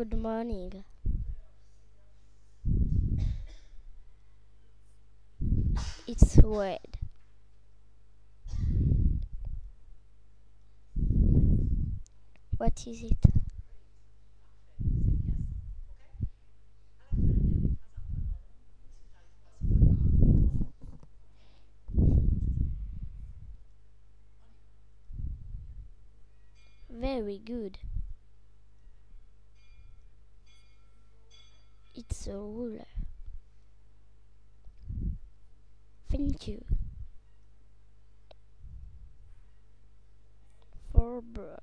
Good morning. It's red. What is it? Very good. It's a ruler. Thank you. For bird.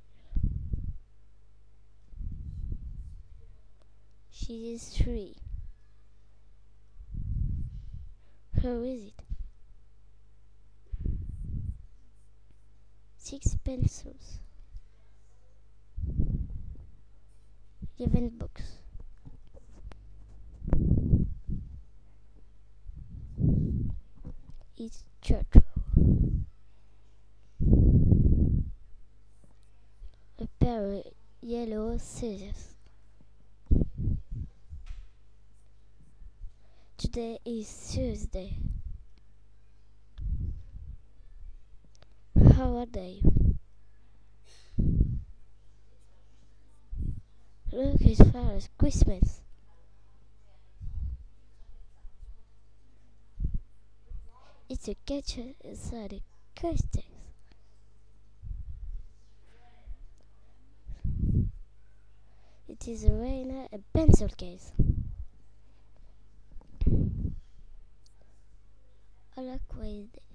She is three. How is it? Six pencils. 11 books. It's turtle. A pair of yellow scissors. Today is Tuesday. How are they? Look, it's Father's Christmas. It's a catcher inside a case. It is a rainer, a pencil case. I like Wednesday.